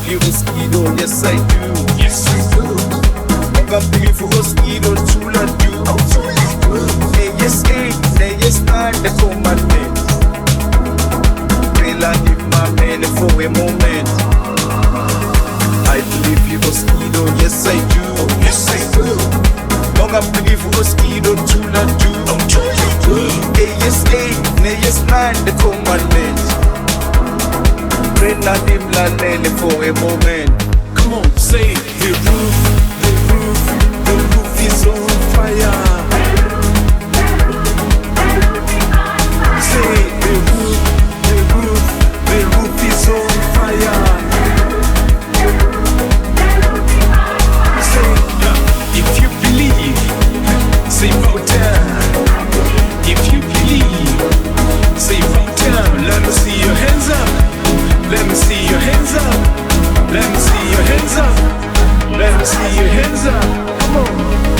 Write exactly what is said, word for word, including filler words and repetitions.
believe you mosquito, yes I do. Yes I do. I believe you mosquito, tula do. Oh tula do. Hey yes eight, hey yes nine, the commandment. Rela in my man for a moment. I believe you mosquito, yes I do. Oh yes I do. I believe you mosquito, tula do. Oh tula do. Hey yes eight, hey yes nine, the commandment. Rela in my man for a moment. Come on, say the roof, the roof, the roof is on fire. Say the roof, the roof, the roof is on fire. Say, yeah, if you believe, say vote down. If you believe, say vote down. Let me see your hands up. Let me see your hands up. Let me see your hands up. Let me see your hands up. Come on.